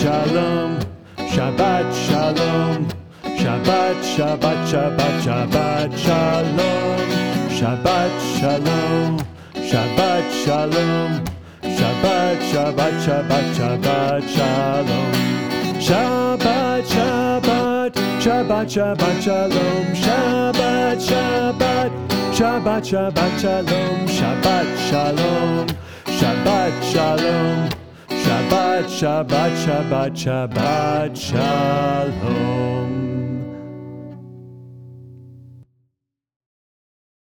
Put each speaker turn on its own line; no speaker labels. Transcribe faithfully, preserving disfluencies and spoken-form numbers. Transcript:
Shalom, Shabbat Shalom, Shabbat, Shabbat, Shabbat, Shabbat Shalom, Shabbat Shalom, Shabbat Shalom, Shabbat, Shabbat, Shabbat, Shabbat Shalom, Shabbat, Shabbat, Shabbat, Shabbat Shalom, Shabbat, Shabbat, Shabbat, Shabbat Shalom, Shabbat Shalom, Shabbat Shalom, Shabbat, Shabbat, Shabbat, Shabbat Shalom.